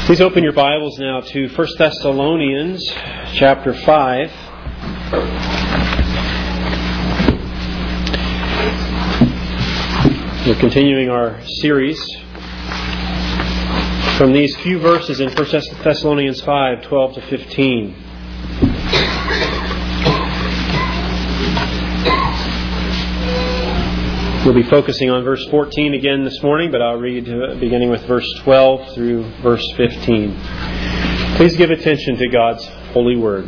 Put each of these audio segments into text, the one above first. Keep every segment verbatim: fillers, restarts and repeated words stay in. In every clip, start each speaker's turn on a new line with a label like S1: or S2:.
S1: Please open your Bibles now to First Thessalonians chapter five. We're continuing our series from these few verses in First Thessalonians five, twelve to fifteen. We'll be focusing on verse fourteen again this morning, but I'll read uh, beginning with verse twelve through verse fifteen. Please give attention to God's holy word.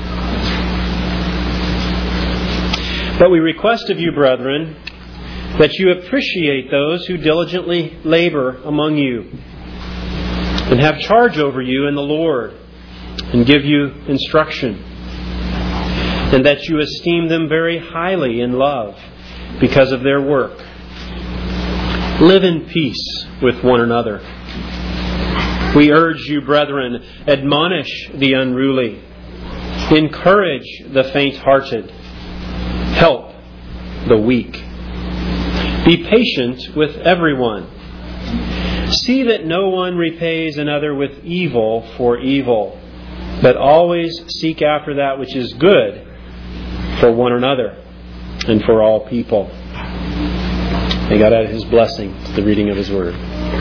S1: But we request of you, brethren, that you appreciate those who diligently labor among you and have charge over you in the Lord and give you instruction, and that you esteem them very highly in love because of their work. Live in peace with one another. We urge you, brethren, admonish the unruly, encourage the faint-hearted, help the weak. Be patient with everyone. See that no one repays another with evil for evil, but always seek after that which is good for one another and for all people. May God add His blessing to the reading of His Word.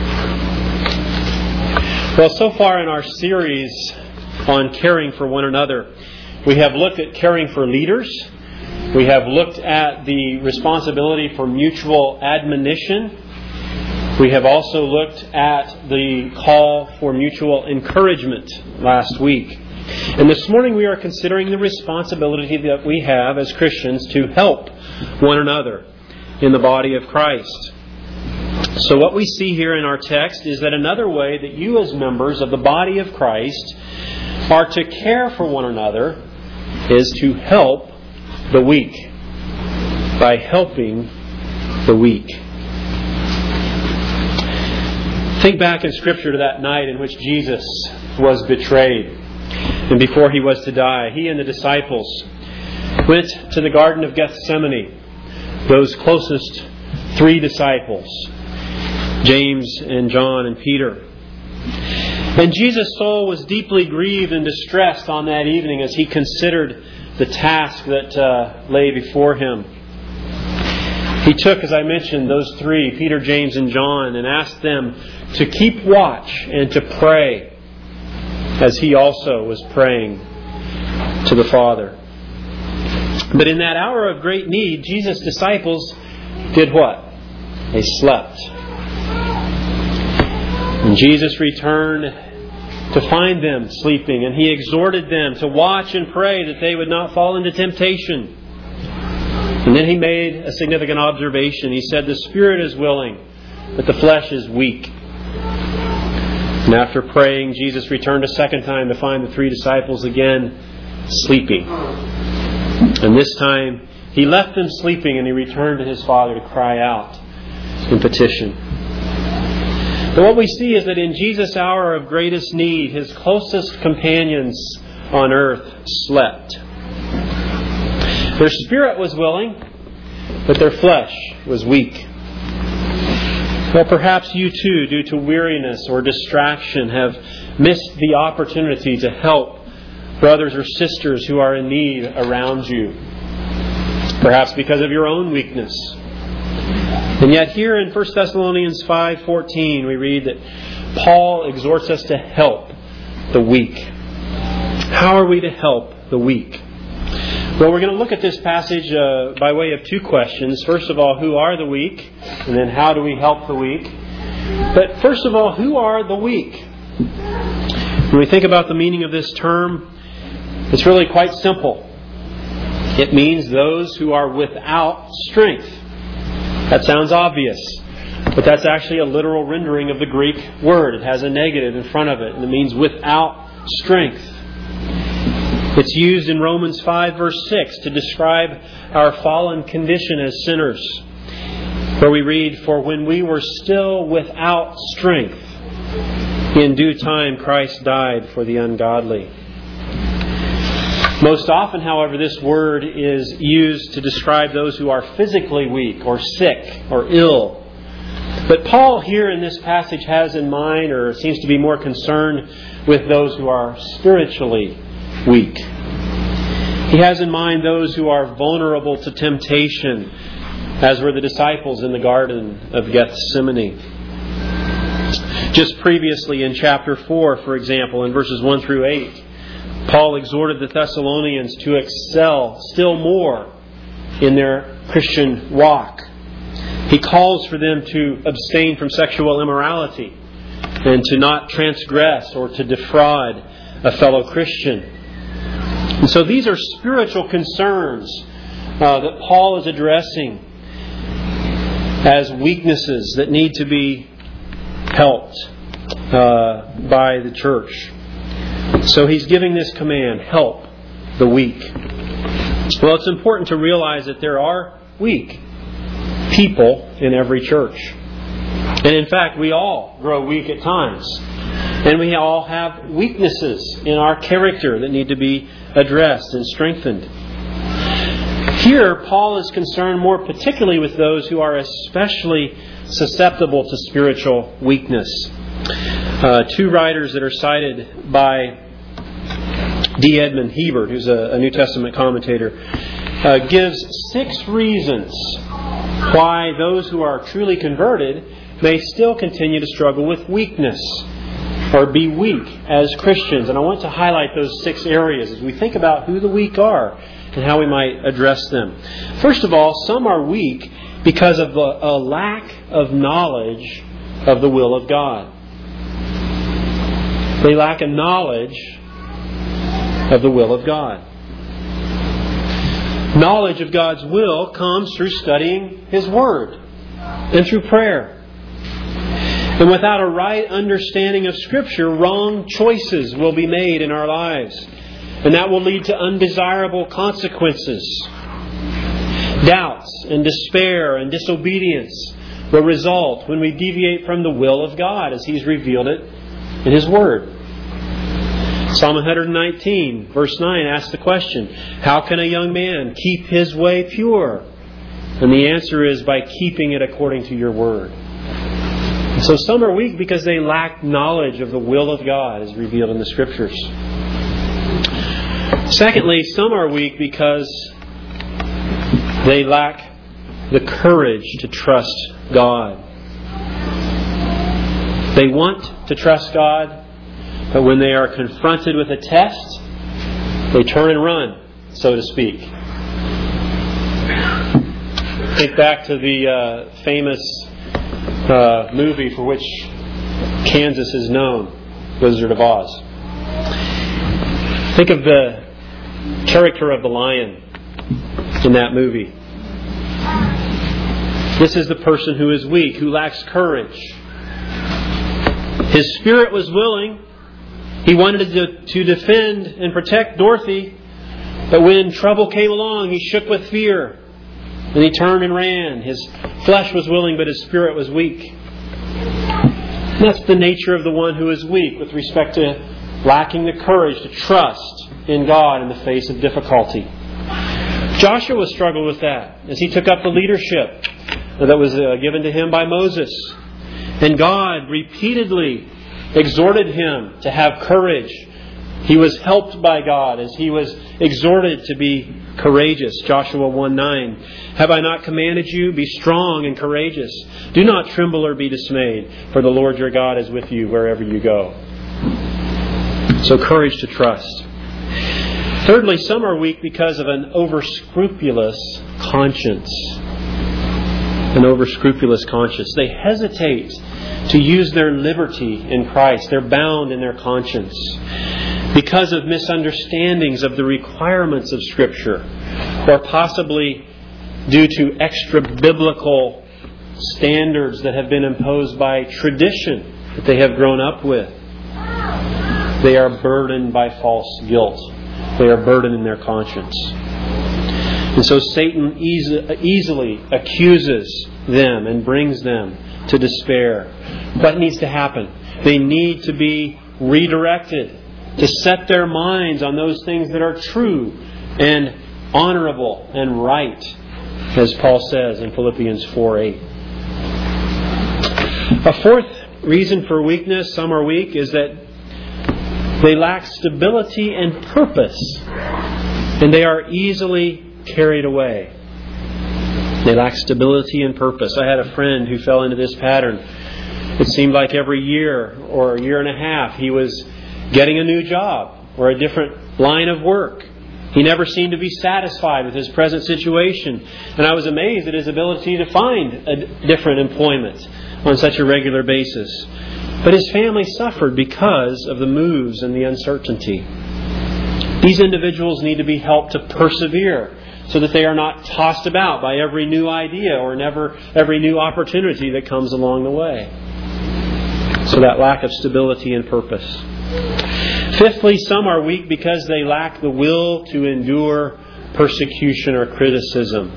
S1: Well, so far in our series on caring for one another, we have looked at caring for leaders. We have looked at the responsibility for mutual admonition. We have also looked at the call for mutual encouragement last week. And this morning we are considering the responsibility that we have as Christians to help one another in the body of Christ. So what we see here in our text is that another way that you as members of the body of Christ are to care for one another is to help the weak, by helping the weak. Think back in Scripture to that night in which Jesus was betrayed. And before He was to die, He and the disciples went to the Garden of Gethsemane. Those closest three disciples, James and John and Peter. And Jesus' soul was deeply grieved and distressed on that evening as He considered the task that uh, lay before Him. He took, as I mentioned, those three, Peter, James, and John, and asked them to keep watch and to pray, as He also was praying to the Father. But in that hour of great need, Jesus' disciples did what? They slept. And Jesus returned to find them sleeping, and He exhorted them to watch and pray that they would not fall into temptation. And then He made a significant observation. He said, "The spirit is willing, but the flesh is weak." And after praying, Jesus returned a second time to find the three disciples again sleeping. And this time, He left them sleeping and He returned to His Father to cry out in petition. But what we see is that in Jesus' hour of greatest need, His closest companions on earth slept. Their spirit was willing, but their flesh was weak. Well, perhaps you too, due to weariness or distraction, have missed the opportunity to help brothers or sisters who are in need around you. Perhaps because of your own weakness. And yet here in First Thessalonians five fourteen we read that Paul exhorts us to help the weak. How are we to help the weak? Well, we're going to look at this passage uh, by way of two questions. First of all, who are the weak? And then how do we help the weak? But first of all, who are the weak? When we think about the meaning of this term, it's really quite simple. It means those who are without strength. That sounds obvious, but that's actually a literal rendering of the Greek word. It has a negative in front of it, and it means without strength. It's used in Romans five verse six to describe our fallen condition as sinners, where we read, "For when we were still without strength, in due time Christ died for the ungodly." Most often, however, this word is used to describe those who are physically weak or sick or ill. But Paul here in this passage has in mind, or seems to be more concerned with those who are spiritually weak. He has in mind those who are vulnerable to temptation, as were the disciples in the Garden of Gethsemane. Just previously in chapter four, for example, in verses one through eight, Paul exhorted the Thessalonians to excel still more in their Christian walk. He calls for them to abstain from sexual immorality and to not transgress or to defraud a fellow Christian. And so these are spiritual concerns uh, that Paul is addressing as weaknesses that need to be helped uh, by the church. So he's giving this command, help the weak. Well, it's important to realize that there are weak people in every church. And in fact, we all grow weak at times. And we all have weaknesses in our character that need to be addressed and strengthened. Here, Paul is concerned more particularly with those who are especially susceptible to spiritual weakness. Uh, two writers that are cited by D. Edmund Hebert, who's a, a New Testament commentator, uh, gives six reasons why those who are truly converted may still continue to struggle with weakness or be weak as Christians. And I want to highlight those six areas as we think about who the weak are and how we might address them. First of all, some are weak because of a, a lack of knowledge of the will of God. They lack a knowledge of the will of God. Knowledge of God's will comes through studying His Word and through prayer. And without a right understanding of Scripture, wrong choices will be made in our lives. And that will lead to undesirable consequences. Doubts and despair and disobedience will result when we deviate from the will of God as He's revealed it in His Word. Psalm one nineteen, verse nine, asks the question, how can a young man keep his way pure? And the answer is by keeping it according to your Word. And so some are weak because they lack knowledge of the will of God as revealed in the Scriptures. Secondly, some are weak because they lack the courage to trust God. They want to trust God, but when they are confronted with a test, they turn and run, so to speak. Think back to the uh, famous uh, movie for which Kansas is known, Wizard of Oz. Think of the character of the lion in that movie. This is the person who is weak, who lacks courage. His spirit was willing. He wanted to, to defend and protect Dorothy. But when trouble came along, he shook with fear. And he turned and ran. His flesh was willing, but his spirit was weak. And that's the nature of the one who is weak with respect to lacking the courage to trust in God in the face of difficulty. Joshua struggled with that as he took up the leadership that was uh, given to him by Moses. And God repeatedly exhorted him to have courage. He was helped by God as he was exhorted to be courageous. Joshua one nine. Have I not commanded you? Be strong and courageous. Do not tremble or be dismayed, for the Lord your God is with you wherever you go. So courage to trust. Thirdly, some are weak because of an over-scrupulous conscience. An over-scrupulous conscience. They hesitate to use their liberty in Christ. They're bound in their conscience because of misunderstandings of the requirements of Scripture, or possibly due to extra-biblical standards that have been imposed by tradition that they have grown up with. They are burdened by false guilt. They are burdened in their conscience. And so Satan easy, easily accuses them and brings them to despair. What needs to happen? They need to be redirected, to set their minds on those things that are true and honorable and right, as Paul says in Philippians four eight. A fourth reason for weakness, some are weak, is that they lack stability and purpose, and they are easily carried away. They lack stability and purpose. I had a friend who fell into this pattern. It seemed like every year or a year and a half he was getting a new job or a different line of work. He never seemed to be satisfied with his present situation. And I was amazed at his ability to find a different employment on such a regular basis. But his family suffered because of the moves and the uncertainty. These individuals need to be helped to persevere so that they are not tossed about by every new idea or never every new opportunity that comes along the way. So that lack of stability and purpose. Fifthly, some are weak because they lack the will to endure persecution or criticism.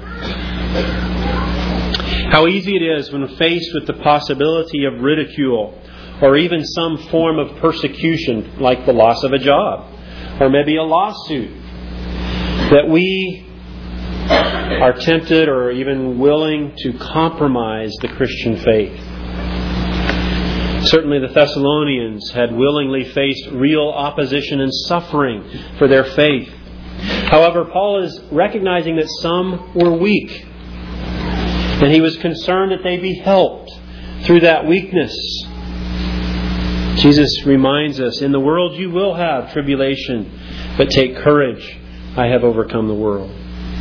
S1: How easy it is when faced with the possibility of ridicule or even some form of persecution, like the loss of a job or maybe a lawsuit, that we are tempted or even willing to compromise the Christian faith. Certainly the Thessalonians had willingly faced real opposition and suffering for their faith. However, Paul is recognizing that some were weak, and he was concerned that they be helped through that weakness. Jesus reminds us, in the world you will have tribulation, but take courage, I have overcome the world.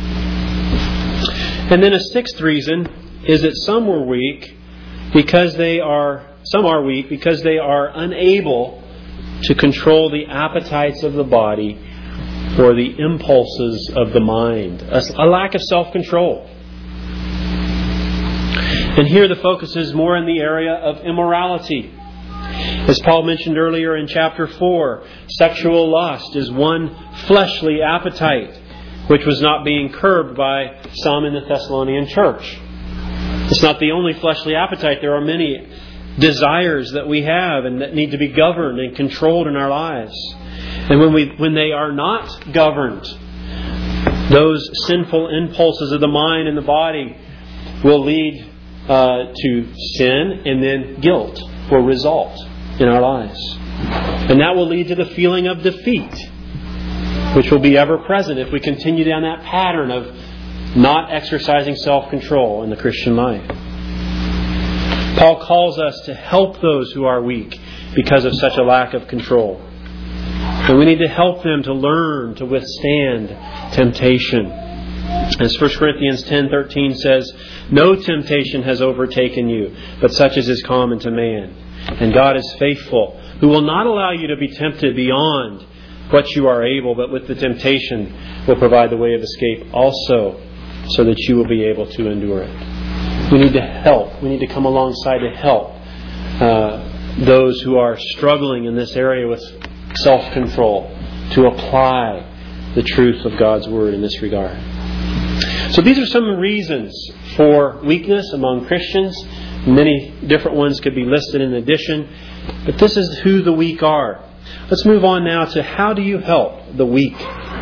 S1: And then a sixth reason is that some were weak because they are Some are weak because they are unable to control the appetites of the body or the impulses of the mind. A lack of self-control. And here the focus is more in the area of immorality. As Paul mentioned earlier in chapter four, sexual lust is one fleshly appetite which was not being curbed by some in the Thessalonian church. It's not the only fleshly appetite. There are many desires that we have and that need to be governed and controlled in our lives. And when we when they are not governed, those sinful impulses of the mind and the body will lead uh, to sin, and then guilt will result in our lives. And that will lead to the feeling of defeat, which will be ever present if we continue down that pattern of not exercising self-control in the Christian life. Paul calls us to help those who are weak because of such a lack of control. And we need to help them to learn to withstand temptation. As First Corinthians ten thirteen says, no temptation has overtaken you, but such as is common to man. And God is faithful, who will not allow you to be tempted beyond what you are able, but with the temptation will provide the way of escape also, so that you will be able to endure it. We need to help. We need to come alongside to help uh, those who are struggling in this area with self-control, to apply the truth of God's Word in this regard. So these are some reasons for weakness among Christians. Many different ones could be listed in addition, but this is who the weak are. Let's move on now to how do you help the weak?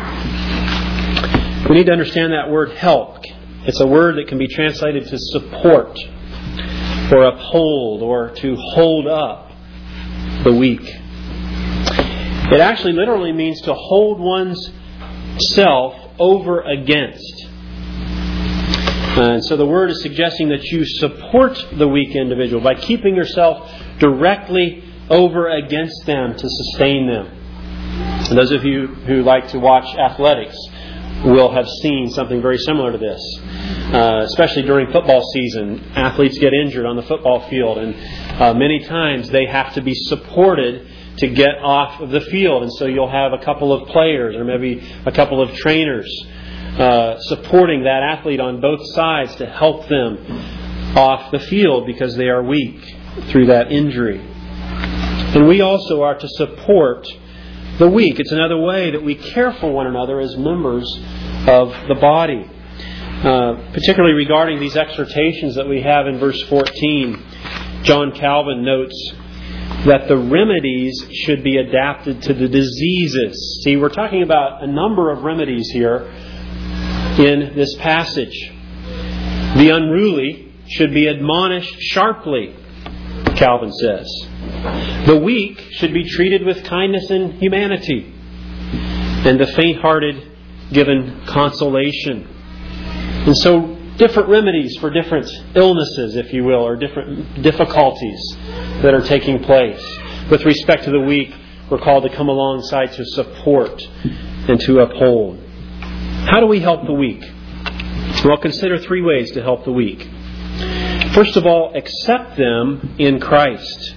S1: We need to understand that word help. It's a word that can be translated to support or uphold or to hold up the weak. It actually literally means to hold one's self over against. And so the word is suggesting that you support the weak individual by keeping yourself directly over against them to sustain them. And those of you who like to watch athletics will have seen something very similar to this. Uh, especially during football season, athletes get injured on the football field, and uh, many times they have to be supported to get off of the field. And so you'll have a couple of players or maybe a couple of trainers uh, supporting that athlete on both sides to help them off the field because they are weak through that injury. And we also are to support the weak. It's another way that we care for one another as members of the body. Uh, particularly regarding these exhortations that we have in verse fourteen, John Calvin notes that the remedies should be adapted to the diseases. See, we're talking about a number of remedies here in this passage. The unruly should be admonished sharply. Calvin says. The weak should be treated with kindness and humanity, and the faint-hearted given consolation. And so different remedies for different illnesses, if you will, or different difficulties that are taking place. With respect to the weak, we're called to come alongside to support and to uphold. How do we help the weak? Well, consider three ways to help the weak. First of all, accept them in Christ.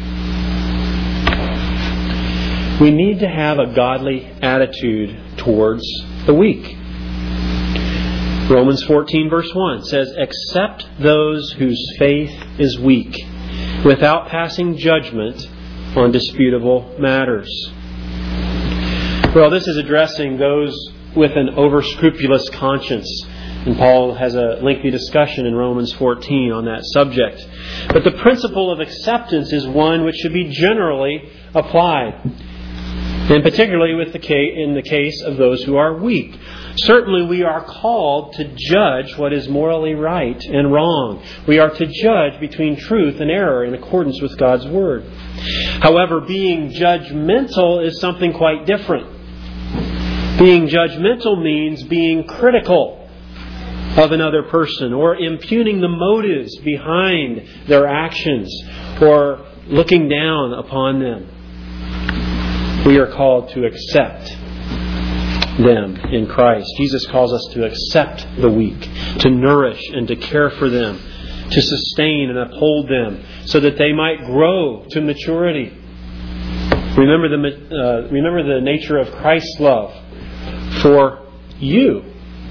S1: We need to have a godly attitude towards the weak. Romans fourteen verse one says, accept those whose faith is weak, without passing judgment on disputable matters. Well, this is addressing those with an over-scrupulous conscience. And Paul has a lengthy discussion in Romans fourteen on that subject. But the principle of acceptance is one which should be generally applied, and particularly with the case, in the case of those who are weak. Certainly we are called to judge what is morally right and wrong. We are to judge between truth and error in accordance with God's Word. However, being judgmental is something quite different. Being judgmental means being critical of another person, or impugning the motives behind their actions, or looking down upon them. We are called to accept them in Christ. Jesus calls us to accept the weak, to nourish and to care for them, to sustain and uphold them, so that they might grow to maturity. Remember the uh, remember the nature of Christ's love for you.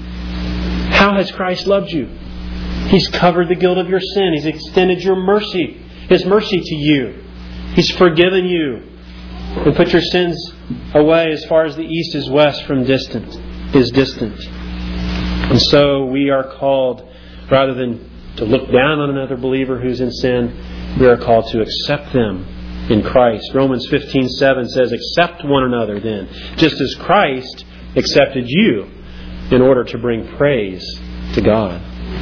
S1: How has Christ loved you? He's covered the guilt of your sin. He's extended your mercy, His mercy to you. He's forgiven you and put your sins away as far as the east is west from distant, is distant. And so we are called, rather than to look down on another believer who's in sin, we are called to accept them in Christ. Romans fifteen seven says, accept one another then, just as Christ accepted you, in order to bring praise to God.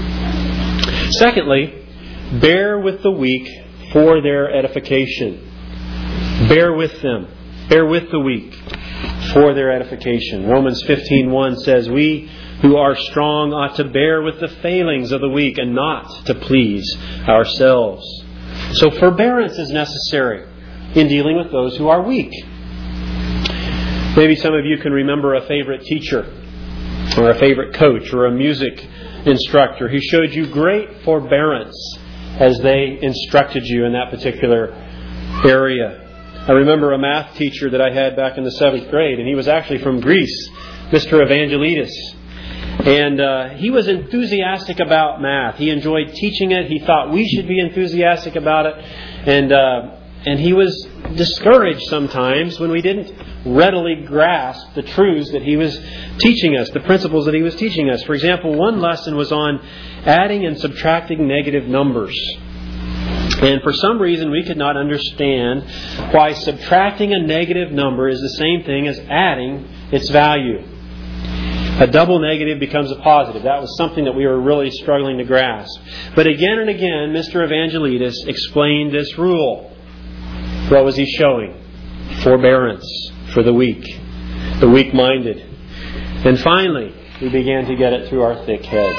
S1: Secondly, bear with the weak for their edification. Bear with them. Bear with the weak for their edification. Romans fifteen one says, we who are strong ought to bear with the failings of the weak and not to please ourselves. So forbearance is necessary in dealing with those who are weak. Maybe some of you can remember a favorite teacher, or a favorite coach, or a music instructor who showed you great forbearance as they instructed you in that particular area. I remember a math teacher that I had back in the seventh grade, and he was actually from Greece, Mister Evangelidis. And uh, he was enthusiastic about math. He enjoyed teaching it. He thought we should be enthusiastic about it. And uh, and he was discouraged sometimes when we didn't readily grasp the truths that he was teaching us, the principles that he was teaching us. For example, one lesson was on adding and subtracting negative numbers. And for some reason we could not understand why subtracting a negative number is the same thing as adding its value. A double negative becomes a positive. That was something that we were really struggling to grasp. But again and again, Mister Evangelidis explained this rule. What was he showing? Forbearance for the weak, the weak-minded. And finally, we began to get it through our thick heads.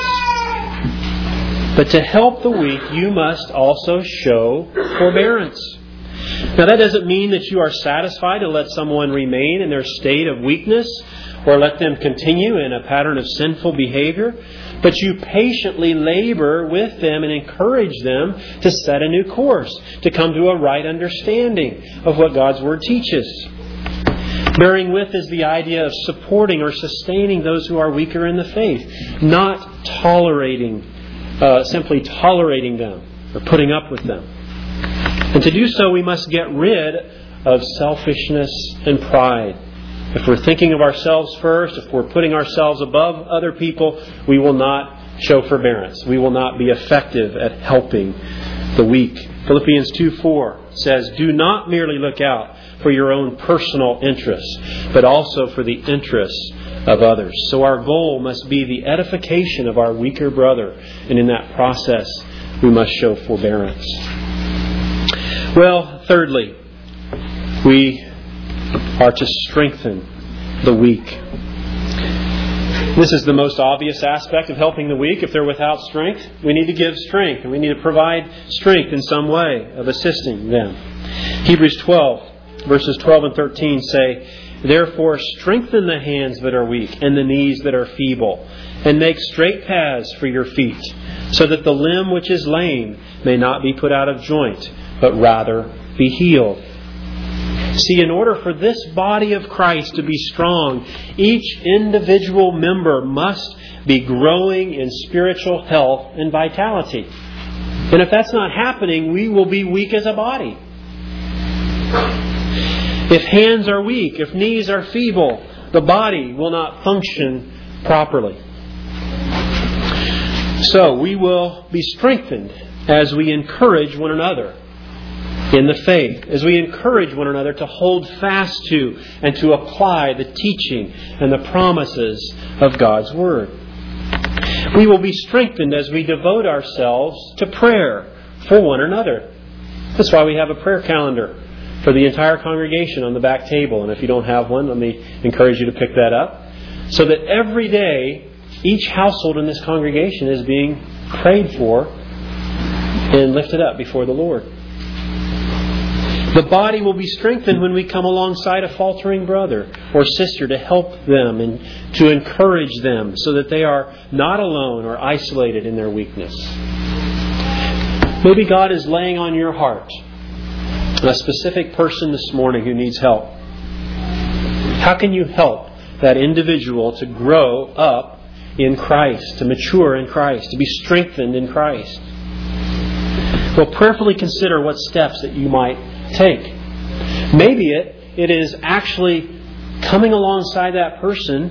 S1: But to help the weak, you must also show forbearance. Now, that doesn't mean that you are satisfied to let someone remain in their state of weakness or let them continue in a pattern of sinful behavior, but you patiently labor with them and encourage them to set a new course, to come to a right understanding of what God's Word teaches. Bearing with is the idea of supporting or sustaining those who are weaker in the faith, not tolerating, uh, simply tolerating them or putting up with them. And to do so, we must get rid of selfishness and pride. If we're thinking of ourselves first, if we're putting ourselves above other people, we will not show forbearance. We will not be effective at helping the weak. Philippians two four says, do not merely look out for your own personal interests, but also for the interests of others. So our goal must be the edification of our weaker brother. And in that process, we must show forbearance. Well, thirdly, we are to strengthen the weak. This is the most obvious aspect of helping the weak. If they're without strength, we need to give strength, and we need to provide strength in some way of assisting them. Hebrews twelve, verses twelve and thirteen say, "Therefore strengthen the hands that are weak and the knees that are feeble, and make straight paths for your feet, so that the limb which is lame may not be put out of joint, but rather be healed." See, in order for this body of Christ to be strong, each individual member must be growing in spiritual health and vitality. And if that's not happening, we will be weak as a body. If hands are weak, if knees are feeble, the body will not function properly. So we will be strengthened as we encourage one another in the faith, as we encourage one another to hold fast to and to apply the teaching and the promises of God's Word. We will be strengthened as we devote ourselves to prayer for one another. That's why we have a prayer calendar for the entire congregation on the back table. And if you don't have one, let me encourage you to pick that up. So that every day, each household in this congregation is being prayed for and lifted up before the Lord. The body will be strengthened when we come alongside a faltering brother or sister to help them and to encourage them so that they are not alone or isolated in their weakness. Maybe God is laying on your heart a specific person this morning who needs help. How can you help that individual to grow up in Christ, to mature in Christ, to be strengthened in Christ? Well, prayerfully consider what steps that you might take. Maybe it, it is actually coming alongside that person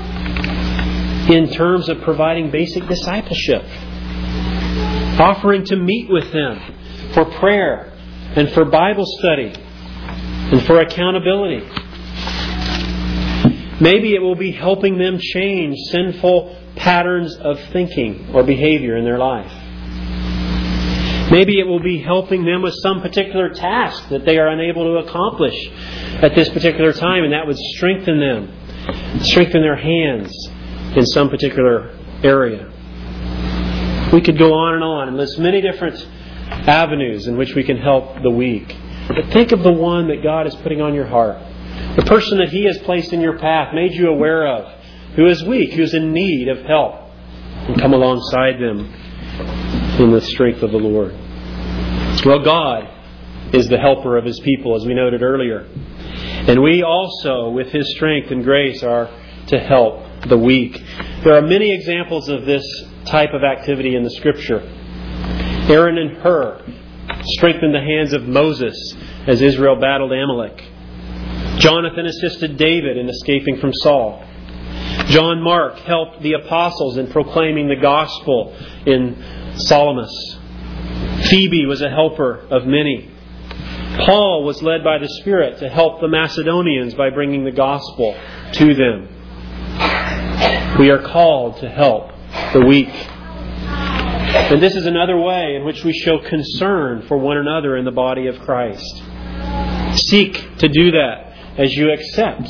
S1: in terms of providing basic discipleship. Offering to meet with them for prayer and for Bible study and for accountability. Maybe it will be helping them change sinful patterns of thinking or behavior in their life. Maybe it will be helping them with some particular task that they are unable to accomplish at this particular time, and that would strengthen them, strengthen their hands in some particular area. We could go on and on and list many different avenues in which we can help the weak. But think of the one that God is putting on your heart. The person that He has placed in your path, made you aware of, who is weak, who is in need of help. And come alongside them in the strength of the Lord. Well, God is the helper of His people, as we noted earlier. And we also, with His strength and grace, are to help the weak. There are many examples of this type of activity in the Scripture. Aaron and Hur strengthened the hands of Moses as Israel battled Amalek. Jonathan assisted David in escaping from Saul. John Mark helped the apostles in proclaiming the gospel in Salamis. Phoebe was a helper of many. Paul was led by the Spirit to help the Macedonians by bringing the gospel to them. We are called to help the weak. And this is another way in which we show concern for one another in the body of Christ. Seek to do that as you accept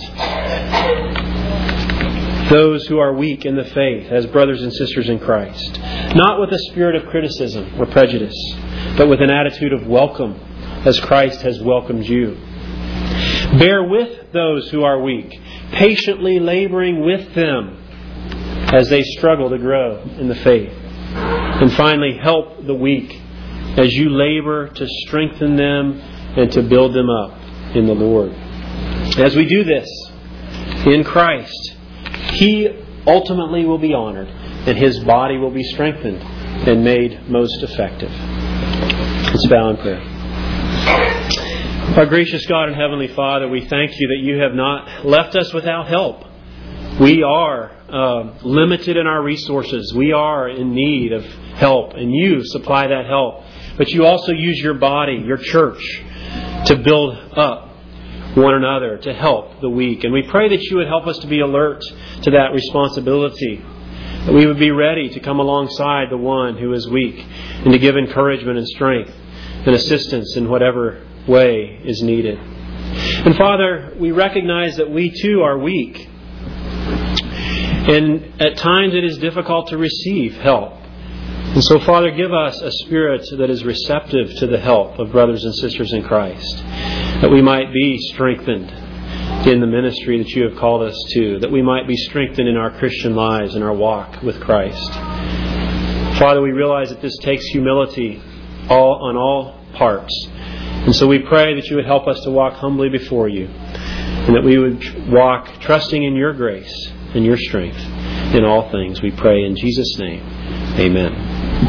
S1: those who are weak in the faith as brothers and sisters in Christ. Not with a spirit of criticism or prejudice, but with an attitude of welcome as Christ has welcomed you. Bear with those who are weak, patiently laboring with them as they struggle to grow in the faith. And finally, help the weak as you labor to strengthen them and to build them up in the Lord. As we do this in Christ, He ultimately will be honored and His body will be strengthened and made most effective. Let's bow in prayer. Our gracious God and Heavenly Father, we thank You that You have not left us without help. We are uh, limited in our resources. We are in need of help, and You supply that help. But You also use Your body, Your church, to build up one another, to help the weak. And we pray that You would help us to be alert to that responsibility, that we would be ready to come alongside the one who is weak and to give encouragement and strength and assistance in whatever way is needed. And Father, we recognize that we too are weak. And at times it is difficult to receive help. And so, Father, give us a spirit that is receptive to the help of brothers and sisters in Christ, that we might be strengthened in the ministry that you have called us to, that we might be strengthened in our Christian lives and our walk with Christ. Father, we realize that this takes humility all on all parts. And so we pray that you would help us to walk humbly before you, and that we would walk trusting in your grace and your strength in all things. We pray in Jesus' name. Amen.